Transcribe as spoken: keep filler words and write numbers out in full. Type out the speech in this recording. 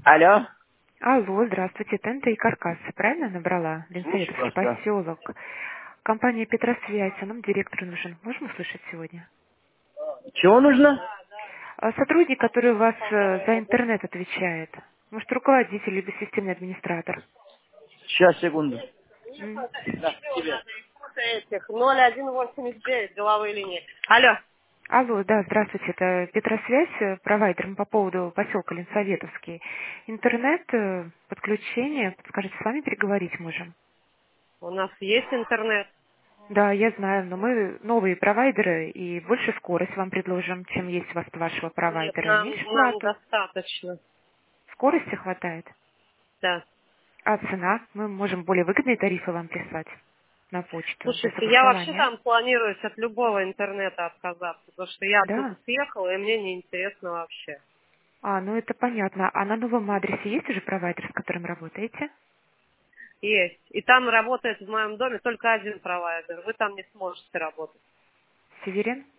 Алло. Алло, здравствуйте, Тента и Каркас, правильно набрала? Слушаю Ленсоветовский вас, да. поселок. Компания Петросвязь, а нам директор нужен. Можем услышать сегодня? Чего нужно? А сотрудник, который у вас э, за интернет отвечает. Может, руководитель либо системный администратор. Сейчас, секунду. М. Этих ноль один восемьдесят девять деловые линии. Алло. Алло, да, здравствуйте, это Петросвязь, э, провайдер по поводу поселка Ленсоветовский. Интернет, э, подключение, подскажите, с вами переговорить можем? У нас есть интернет. Да, я знаю, но мы новые провайдеры и больше скорость вам предложим, чем есть у вас у вашего Нет, провайдера, и нам, меньше нам плату. достаточно. Скорости хватает. Да. А цена? Мы можем более выгодные тарифы вам прислать на почту для Слушайте, я вообще согласования. там планирую от любого интернета отказаться, потому что я оттуда Да? съехала, и мне неинтересно вообще. А, ну это понятно. А на новом адресе есть уже провайдер, с которым работаете? Есть. И там работает в моем доме только один провайдер. Вы там не сможете работать. Северин?